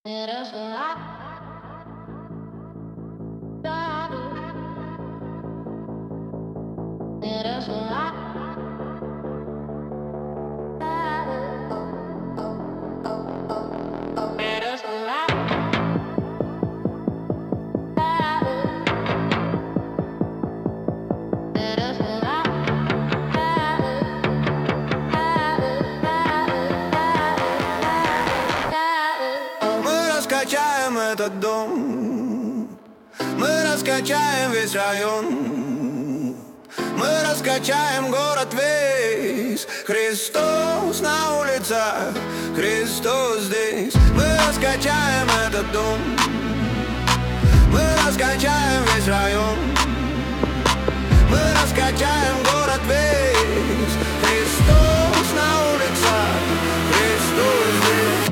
Раскачаем этот дом, мы раскачаем весь район, мы раскачаем город весь. Христос на улицах, Христос здесь. Мы раскачаем этот дом, мы раскачаем весь район, мы раскачаем город весь. Христос на улицах, Христос здесь.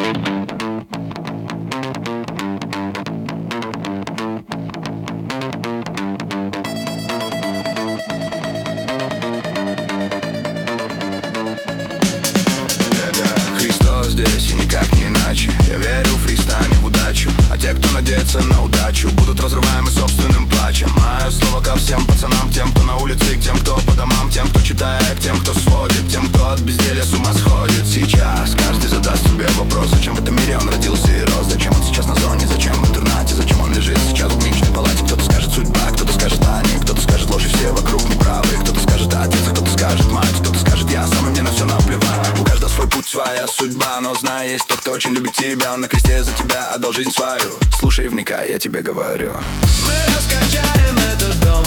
Здесь и никак не иначе. Я верю в Христа, не в удачу. А те, кто надеется на удачу, будут разрываемы собственным плачем. Мое слово ко всем пацанам, тем, кто на улице, к тем, кто по домам, тем, кто читает, к тем, кто сводит, тем, кто от безделья с ума сходит. Сейчас каждый задаст себе вопрос: зачем в этом мире он родился и рос? Зачем он сейчас на зоне, зачем в интернате, зачем он лежит сейчас в больничной палате? Кто-то скажет судьба, кто-то скажет они, кто-то скажет ложь и все вокруг неправы. Кто-то скажет отец, а кто-то скажет мать, кто-то скажет я сам, и мне на все наплевать. У каждого свой путь, своя судьба, но знай, есть тот, кто очень любит тебя. Он на кресте за тебя отдал жизнь свою. Слушай и вникай, я тебе говорю. Мы раскачаем этот дом,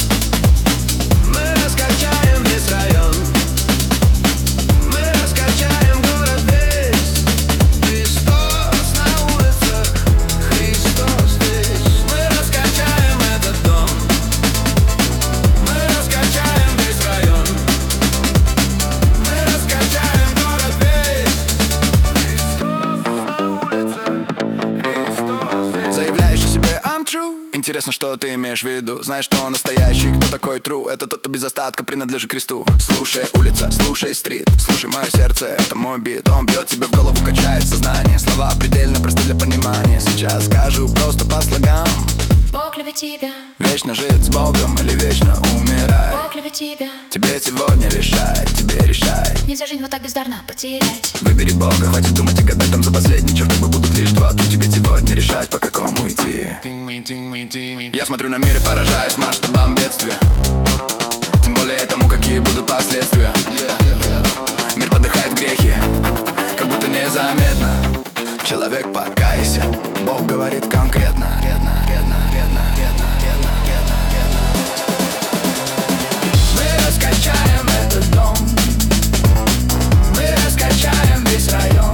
мы раскачаем весь район, мы раскачаем город весь. Христос на улицах, Христос здесь. Мы раскачаем этот дом, мы раскачаем весь район, мы раскачаем город весь. Заявляешь о себе I'm true. Интересно, что ты имеешь в виду? Знаешь, что настоящий, кто такой true? Это тот, кто без остатка принадлежит кресту. Слушай улица, слушай стрит, слушай мое сердце, это мой бит. Он бьет тебе в голову, качает сознание. Слова предельно просты для понимания. Сейчас скажу просто по слогам. Бог любит тебя. Вечно жить с Богом или вечно умирать. Бог любит тебя. Тебе сегодня решать, тебе решать. Нельзя жизнь вот так бездарно потерять. Выбери Бога, хватит думать и гадать там за последний. Черт, как бы будут лишь два. Тут тебе сегодня решать, по какому идти. Я смотрю на мир и поражаюсь масштабам бедствия. Тем более тому, какие будут последствия. Мир подыхает в грехе, как будто незаметно. Человек, покайся, Бог говорит конкретно. Мы раскачаем этот дом, мы раскачаем весь район,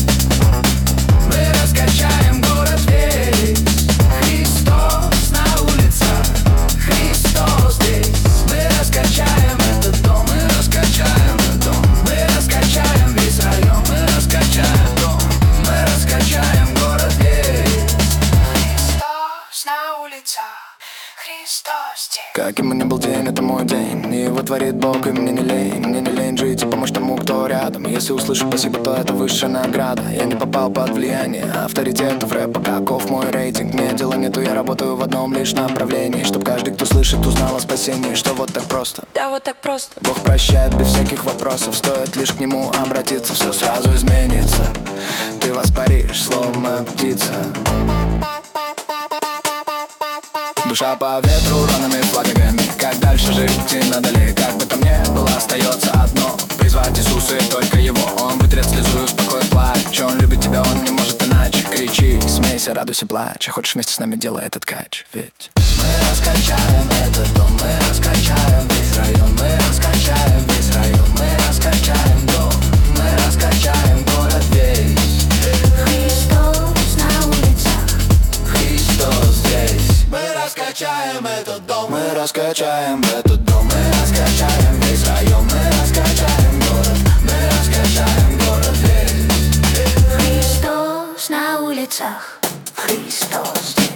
мы раскачаем город весь. Христос на улицах, Христос здесь. Мы раскачаем этот дом, мы раскачаем этот дом, мы раскачаем весь район, мы раскачаем дом, мы раскачаем город весь. Христос на улицах, Христос здесь. Каким бы ни был день, это мой день. И его творит Бог, и мне не лень жить и помочь тому, кто рядом. Если услышу спасибо, то это высшая награда. Я не попал под влияние авторитетов рэпа. Каков мой рейтинг? Мне дела нету, я работаю в одном лишь направлении. Чтоб каждый, кто слышит, узнал о спасении. Что вот так просто. Да вот так просто. Бог прощает без всяких вопросов. Стоит лишь к нему обратиться, все сразу изменится. Ты воспаришь, словно птица. Душа по ветру, ранами, флагами. Как дальше жить, идти надо ли? Как бы там ни было, остается одно: призвать Иисуса и только Его. Он вытрет слезу и успокоит плач. Он любит тебя, он не может иначе. Кричи, смейся, радуйся, плачь. А хочешь вместе с нами, делай этот кач. Ведь мы раскачаем этот дом, мы раскачаем весь район, мы раскачаем весь район, мы раскачаем дом, мы раскачаем город весь. Христос на улицах, Христос здесь. Мы раскачаем этот дом, мы раскачаем этот дом, мы раскачаем весь район, мы раскачаем город, мы раскачаем город весь. Христос на улицах, Христос здесь.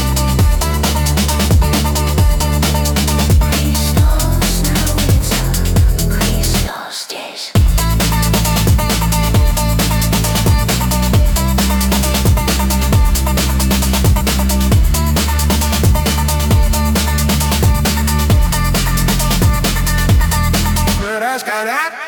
Христос на улицах. да-да.